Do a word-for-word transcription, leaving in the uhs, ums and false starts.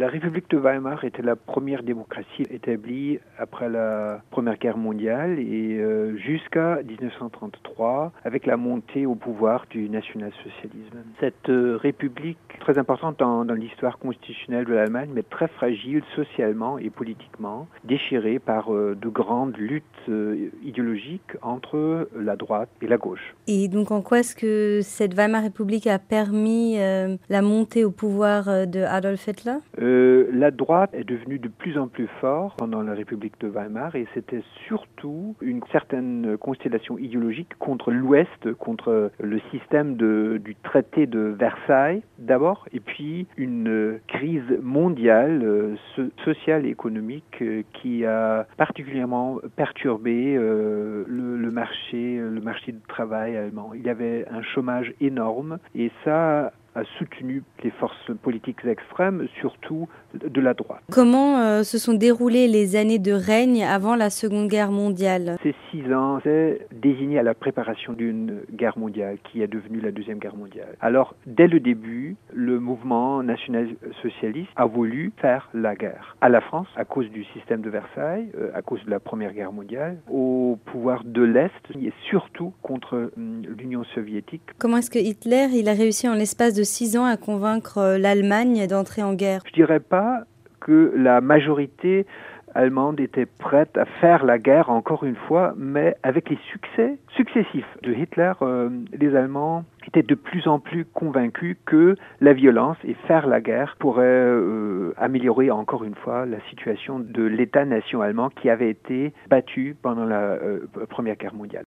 La République de Weimar était la première démocratie établie après la Première Guerre mondiale et euh, jusqu'à dix-neuf cent trente-trois avec la montée au pouvoir du national-socialisme. Cette euh, république, très importante dans, dans l'histoire constitutionnelle de l'Allemagne, mais très fragile socialement et politiquement, déchirée par euh, de grandes luttes euh, idéologiques entre la droite et la gauche. Et donc en quoi est-ce que cette Weimar République a permis euh, la montée au pouvoir euh, de Adolf Hitler? Euh, la droite est devenue de plus en plus forte pendant la République de Weimar et c'était surtout une certaine constellation idéologique contre l'Ouest, contre le système de, du traité de Versailles d'abord, et puis une crise mondiale euh, sociale et économique euh, qui a particulièrement perturbé euh, le, le marché, le marché du travail allemand. Il y avait un chômage énorme et ça a soutenu les forces politiques extrêmes, surtout de la droite. Comment euh, se sont déroulées les années de règne avant la Seconde Guerre mondiale? Ces six ans, c'est désigné à la préparation d'une guerre mondiale qui est devenue la Deuxième Guerre mondiale. Alors, dès le début, le mouvement national-socialiste a voulu faire la guerre à la France à cause du système de Versailles, euh, à cause de la Première Guerre mondiale, au pouvoir de l'Est et surtout contre euh, l'Union soviétique. Comment est-ce que Hitler il a réussi en l'espace de six ans à convaincre l'Allemagne d'entrer en guerre? Je dirais pas que la majorité allemande était prête à faire la guerre encore une fois, mais avec les succès successifs de Hitler, euh, les Allemands étaient de plus en plus convaincus que la violence et faire la guerre pourrait euh, améliorer encore une fois la situation de l'État-nation allemand qui avait été battu pendant la euh, Première Guerre mondiale.